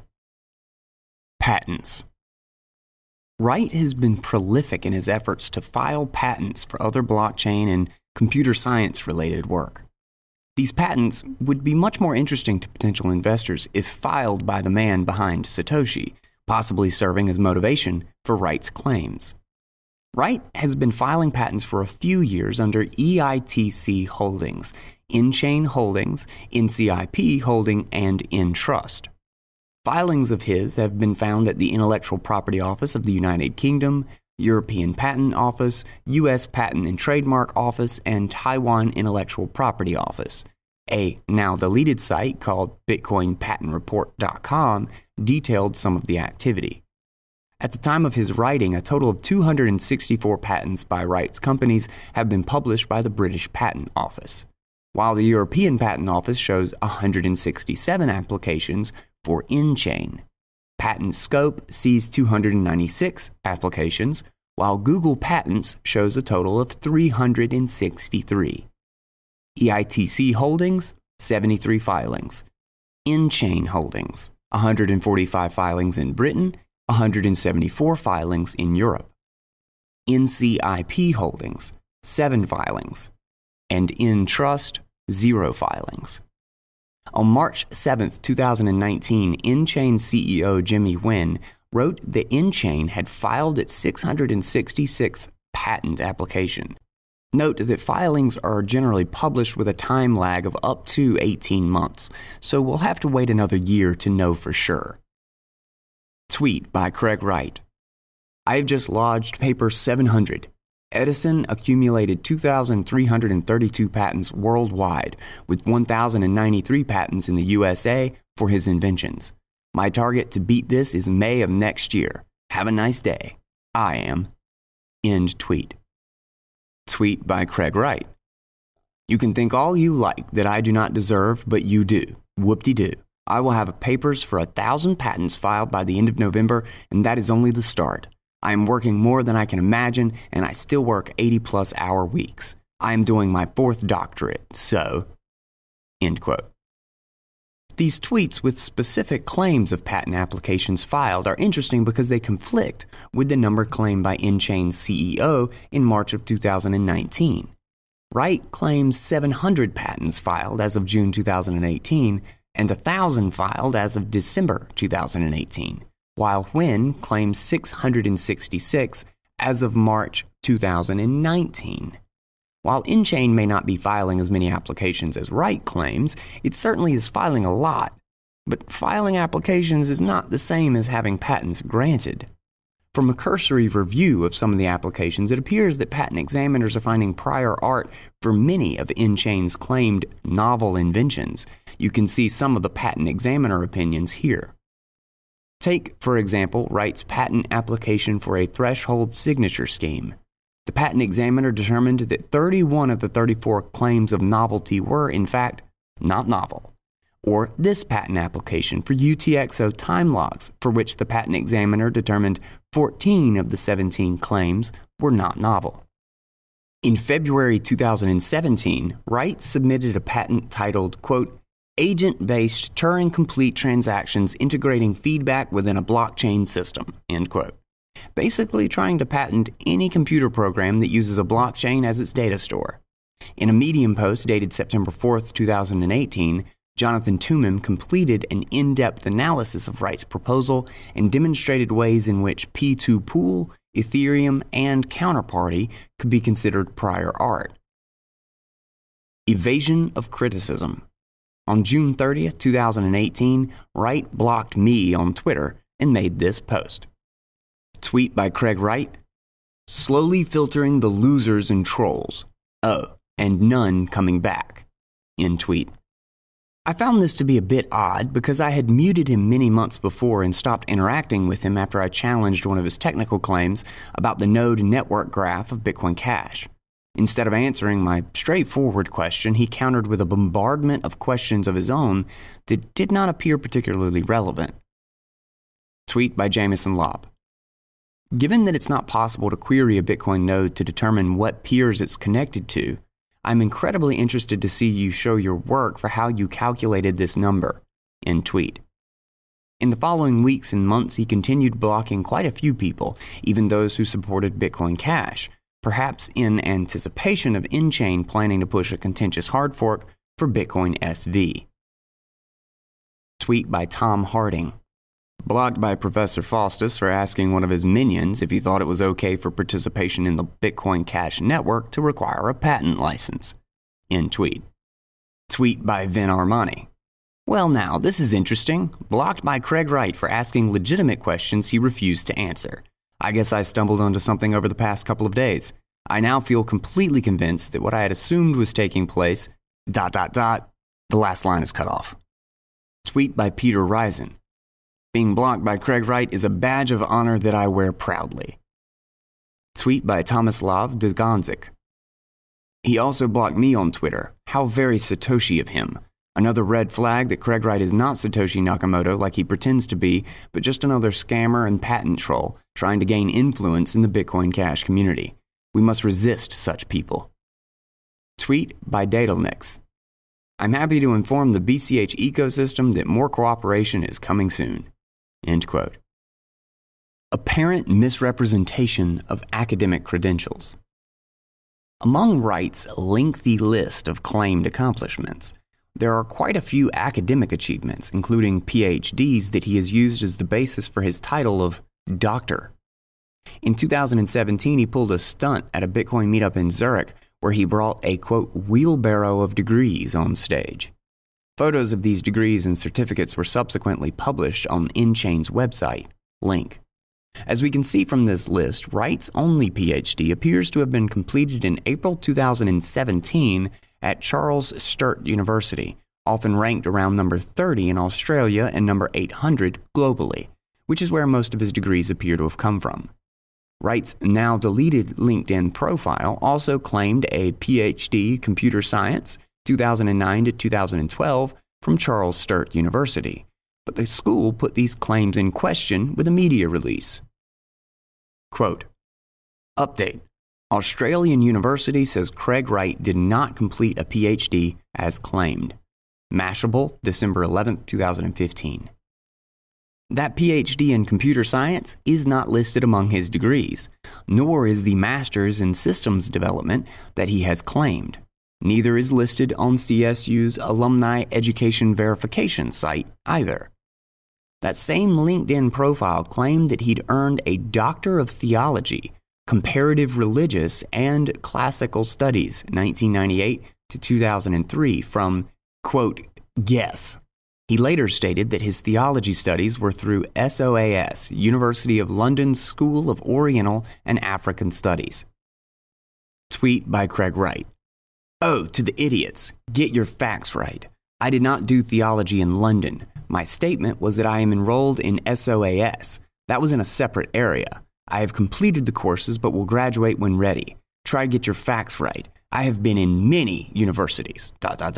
Patents. Wright has been prolific in his efforts to file patents for other blockchain and computer science-related work. These patents would be much more interesting to potential investors if filed by the man behind Satoshi, possibly serving as motivation for Wright's claims. Wright has been filing patents for a few years under EITC Holdings, InChain Holdings, NCIP Holding, and InTrust. Filings of his have been found at the Intellectual Property Office of the United Kingdom, European Patent Office, U.S. Patent and Trademark Office, and Taiwan Intellectual Property Office. A now-deleted site called BitcoinPatentReport.com detailed some of the activity. At the time of his writing, a total of 264 patents by Wright's companies have been published by the British Patent Office, while the European Patent Office shows 167 applications for InChain. Patent Scope sees 296 applications, while Google Patents shows a total of 363. EITC Holdings, 73 filings. InChain Holdings, 145 filings in Britain, 174 filings in Europe. NCIP Holdings, 7 filings. And InTrust, 0 filings. On March 7, 2019, InChain CEO Jimmy Nguyen wrote that InChain had filed its 666th patent application. Note that filings are generally published with a time lag of up to 18 months, so we'll have to wait another year to know for sure. Tweet by Craig Wright. I have just lodged paper 700. Edison accumulated 2,332 patents worldwide, with 1,093 patents in the USA for his inventions. My target to beat this is May of next year. Have a nice day. I am. End tweet. Tweet by Craig Wright. You can think all you like that I do not deserve, but you do. Whoop-de-doo. I will have papers for 1,000 patents filed by the end of November, and that is only the start. I am working more than I can imagine, and I still work 80-plus hour weeks. I am doing my 4th doctorate, so... End quote. These tweets with specific claims of patent applications filed are interesting because they conflict with the number claimed by InChain's CEO in March of 2019. Wright claims 700 patents filed as of June 2018 and 1,000 filed as of December 2018, while Nguyen claims 666 as of March 2019. While InChain may not be filing as many applications as Wright claims, it certainly is filing a lot. But filing applications is not the same as having patents granted. From a cursory review of some of the applications, it appears that patent examiners are finding prior art for many of InChain's claimed novel inventions. You can see some of the patent examiner opinions here. Take, for example, Wright's patent application for a threshold signature scheme. The patent examiner determined that 31 of the 34 claims of novelty were, in fact, not novel. Or this patent application for UTXO time logs, for which the patent examiner determined 14 of the 17 claims were not novel. In February 2017, Wright submitted a patent titled, quote, agent-based Turing-complete transactions integrating feedback within a blockchain system, end quote. Basically trying to patent any computer program that uses a blockchain as its data store. In a Medium post dated September 4th, 2018, Jonathan Tumim completed an in-depth analysis of Wright's proposal and demonstrated ways in which P2Pool, Ethereum, and Counterparty could be considered prior art. Evasion of criticism. On June 30th, 2018, Wright blocked me on Twitter and made this post. Tweet by Craig Wright. Slowly filtering the losers and trolls. Oh, and none coming back. End tweet. I found this to be a bit odd because I had muted him many months before and stopped interacting with him after I challenged one of his technical claims about the node network graph of Bitcoin Cash. Instead of answering my straightforward question, he countered with a bombardment of questions of his own that did not appear particularly relevant. Tweet by Jameson Lobb. Given that it's not possible to query a Bitcoin node to determine what peers it's connected to, I'm incredibly interested to see you show your work for how you calculated this number. End tweet. In the following weeks and months, he continued blocking quite a few people, even those who supported Bitcoin Cash, perhaps in anticipation of InChain planning to push a contentious hard fork for Bitcoin SV. Tweet by Tom Harding. Blocked by Professor Faustus for asking one of his minions if he thought it was okay for participation in the Bitcoin Cash network to require a patent license. End tweet. Tweet by Vin Armani. Well now, this is interesting. Blocked by Craig Wright for asking legitimate questions he refused to answer. I guess I stumbled onto something over the past couple of days. I now feel completely convinced that what I had assumed was taking place, ... The last line is cut off. Tweet by Peter Risen. Being blocked by Craig Wright is a badge of honor that I wear proudly. Tweet by Tomislav Duganzik. He also blocked me on Twitter. How very Satoshi of him. Another red flag that Craig Wright is not Satoshi Nakamoto like he pretends to be, but just another scammer and patent troll trying to gain influence in the Bitcoin Cash community. We must resist such people. Tweet by Daedalnix. I'm happy to inform the BCH ecosystem that more cooperation is coming soon. End quote. Apparent misrepresentation of academic credentials. Among Wright's lengthy list of claimed accomplishments, there are quite a few academic achievements, including PhDs that he has used as the basis for his title of doctor. In 2017, he pulled a stunt at a Bitcoin meetup in Zurich where he brought a, quote, wheelbarrow of degrees on stage. Photos of these degrees and certificates were subsequently published on InChain's website, link. As we can see from this list, Wright's only PhD appears to have been completed in April 2017 at Charles Sturt University, often ranked around number 30 in Australia and number 800 globally, which is where most of his degrees appear to have come from. Wright's now deleted LinkedIn profile also claimed a PhD Computer Science 2009 to 2012 from Charles Sturt University, but the school put these claims in question with a media release. Quote, Update. Australian University says Craig Wright did not complete a PhD as claimed. Mashable, December 11, 2015. That PhD in computer science is not listed among his degrees, nor is the master's in systems development that he has claimed. Neither is listed on CSU's Alumni Education Verification site either. That same LinkedIn profile claimed that he'd earned a Doctor of Theology, Comparative Religious and Classical Studies, 1998 to 2003 from, quote, Guess. He later stated that his theology studies were through SOAS, University of London's School of Oriental and African Studies. Tweet by Craig Wright. Oh, to the idiots, get your facts right. I did not do theology in London. My statement was that I am enrolled in SOAS. That was in a separate area. I have completed the courses but will graduate when ready. Try to get your facts right. I have been in many universities. ...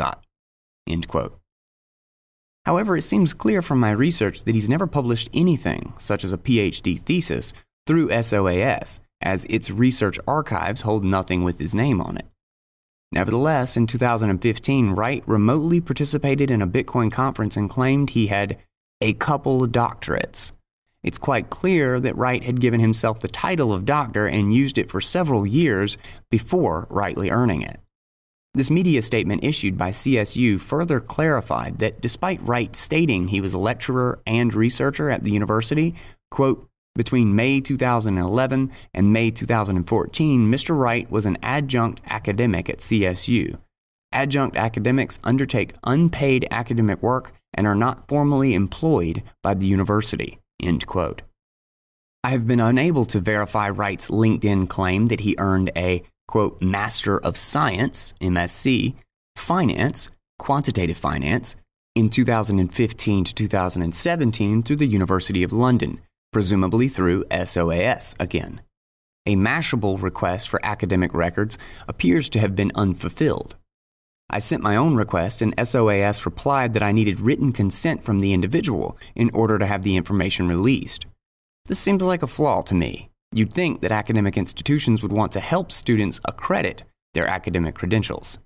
End quote. However, it seems clear from my research that he's never published anything, such as a PhD thesis, through SOAS, as its research archives hold nothing with his name on it. Nevertheless, in 2015, Wright remotely participated in a Bitcoin conference and claimed he had a couple of doctorates. It's quite clear that Wright had given himself the title of doctor and used it for several years before rightly earning it. This media statement issued by CSU further clarified that despite Wright stating he was a lecturer and researcher at the university, quote, between May 2011 and May 2014, Mr. Wright was an adjunct academic at CSU. Adjunct academics undertake unpaid academic work and are not formally employed by the university, end quote. I have been unable to verify Wright's LinkedIn claim that he earned a, quote, Master of Science, MSc, Finance, Quantitative Finance, in 2015 to 2017 through the University of London, presumably through SOAS again. A Mashable request for academic records appears to have been unfulfilled. I sent my own request and SOAS replied that I needed written consent from the individual in order to have the information released. This seems like a flaw to me. You'd think that academic institutions would want to help students accredit their academic credentials.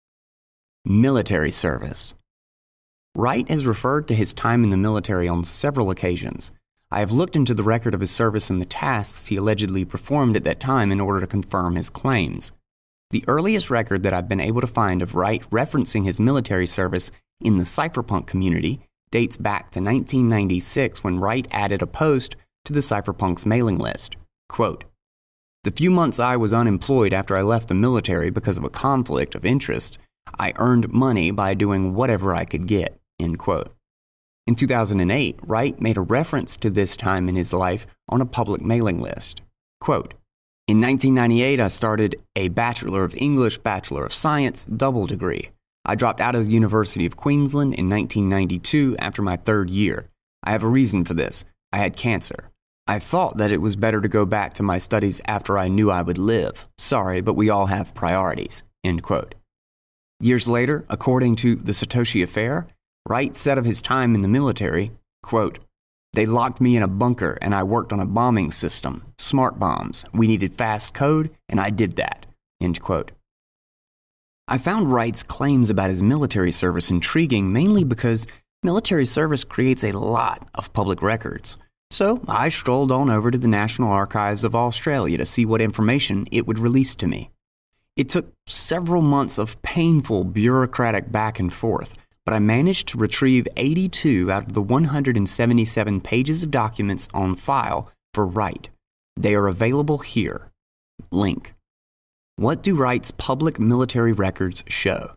Military service. Wright has referred to his time in the military on several occasions. I have looked into the record of his service and the tasks he allegedly performed at that time in order to confirm his claims. The earliest record that I've been able to find of Wright referencing his military service in the cypherpunk community dates back to 1996 when Wright added a post to the cypherpunks mailing list. Quote, the few months I was unemployed after I left the military because of a conflict of interest, I earned money by doing whatever I could get, end quote. In 2008, Wright made a reference to this time in his life on a public mailing list. Quote, in 1998, I started a Bachelor of English, Bachelor of Science double degree. I dropped out of the University of Queensland in 1992 after my third year. I have a reason for this. I had cancer. I thought that it was better to go back to my studies after I knew I would live. Sorry, but we all have priorities, end quote. Years later, according to the Satoshi Affair, Wright said of his time in the military, quote, they locked me in a bunker and I worked on a bombing system, smart bombs. We needed fast code and I did that, end quote. I found Wright's claims about his military service intriguing mainly because military service creates a lot of public records. So I strolled on over to the National Archives of Australia to see what information it would release to me. It took several months of painful bureaucratic back and forth, but I managed to retrieve 82 out of the 177 pages of documents on file for Wright. They are available here. Link. What do Wright's public military records show?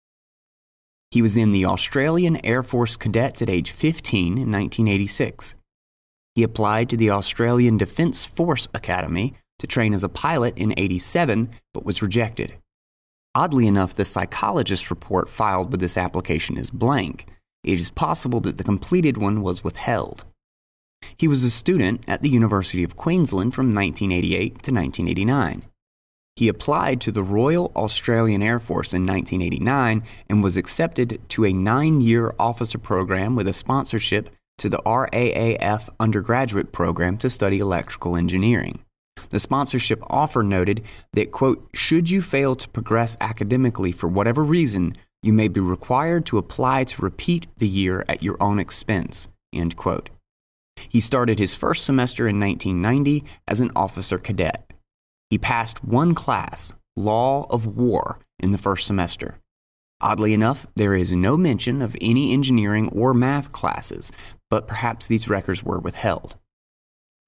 He was in the Australian Air Force Cadets at age 15 in 1986. He applied to the Australian Defence Force Academy to train as a pilot in 87, but was rejected. Oddly enough, the psychologist report filed with this application is blank. It is possible that the completed one was withheld. He was a student at the University of Queensland from 1988 to 1989. He applied to the Royal Australian Air Force in 1989 and was accepted to a 9-year officer program with a sponsorship to the RAAF undergraduate program to study electrical engineering. The sponsorship offer noted that, quote, should you fail to progress academically for whatever reason, you may be required to apply to repeat the year at your own expense, end quote. He started his first semester in 1990 as an officer cadet. He passed one class, Law of War, in the first semester. Oddly enough, there is no mention of any engineering or math classes, but perhaps these records were withheld.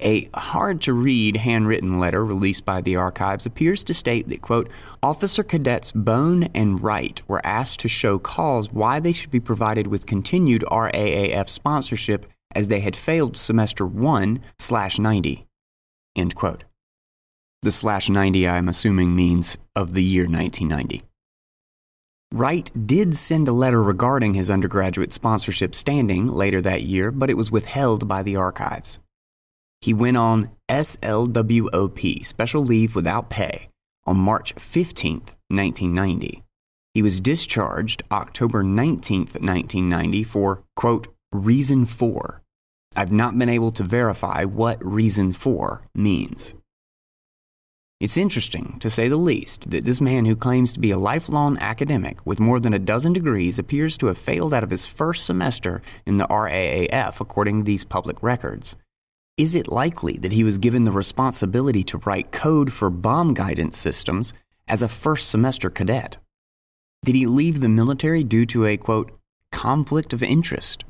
A hard-to-read handwritten letter released by the archives appears to state that, quote, Officer Cadets Bone and Wright were asked to show cause why they should be provided with continued RAAF sponsorship as they had failed semester 1/90, end quote. The /90, I'm assuming, means of the year 1990. Wright did send a letter regarding his undergraduate sponsorship standing later that year, but it was withheld by the archives. He went on SLWOP, special leave without pay, on March 15, 1990. He was discharged October 19, 1990 for, quote, reason for. I've not been able to verify what reason for means. It's interesting, to say the least, that this man who claims to be a lifelong academic with more than a dozen degrees appears to have failed out of his first semester in the RAAF, according to these public records. Is it likely that he was given the responsibility to write code for bomb guidance systems as a first semester cadet? Did he leave the military due to a, quote, conflict of interest?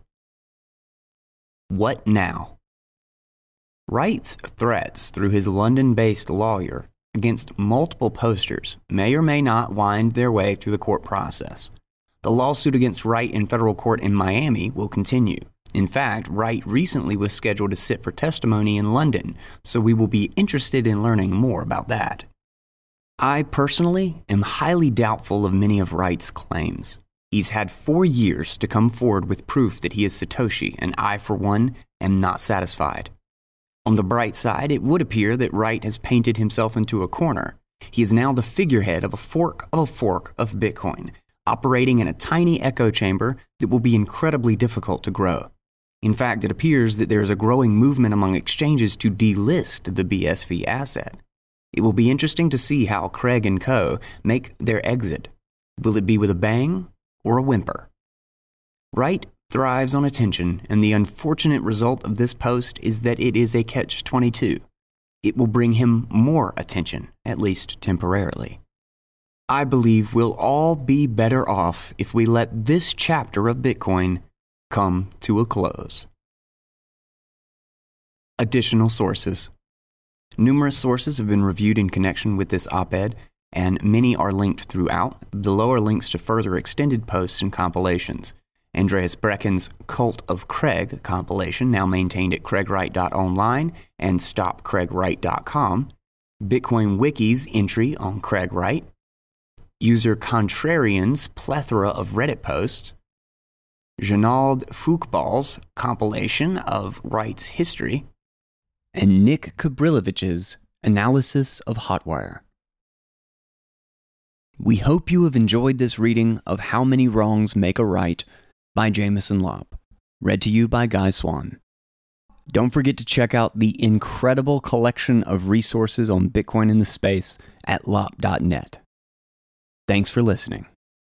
What now? Wright's threats through his London-based lawyer against multiple posters may or may not wind their way through the court process. The lawsuit against Wright in federal court in Miami will continue. In fact, Wright recently was scheduled to sit for testimony in London, so we will be interested in learning more about that. I personally am highly doubtful of many of Wright's claims. He's had 4 years to come forward with proof that he is Satoshi, and I, for one, am not satisfied. On the bright side, it would appear that Wright has painted himself into a corner. He is now the figurehead of a fork of Bitcoin, operating in a tiny echo chamber that will be incredibly difficult to grow. In fact, it appears that there is a growing movement among exchanges to delist the BSV asset. It will be interesting to see how Craig & Co. make their exit. Will it be with a bang or a whimper? Wright thrives on attention, and the unfortunate result of this post is that it is a catch-22. It will bring him more attention, at least temporarily. I believe we'll all be better off if we let this chapter of Bitcoin come to a close. Additional sources. Numerous sources have been reviewed in connection with this op-ed, and many are linked throughout. Below are links to further extended posts and compilations. Andreas Brecken's Cult of Craig compilation, now maintained at CraigWright.online and StopCraigWright.com. Bitcoin Wiki's entry on Craig Wright. User Contrarian's plethora of Reddit posts. Jeanald Fouqueball's compilation of Wright's history. And Nick Kabrilovich's analysis of Hotwire. We hope you have enjoyed this reading of How Many Wrongs Make a Right by Jameson Lopp, read to you by Guy Swan. Don't forget to check out the incredible collection of resources on Bitcoin in the space at lopp.net. Thanks for listening.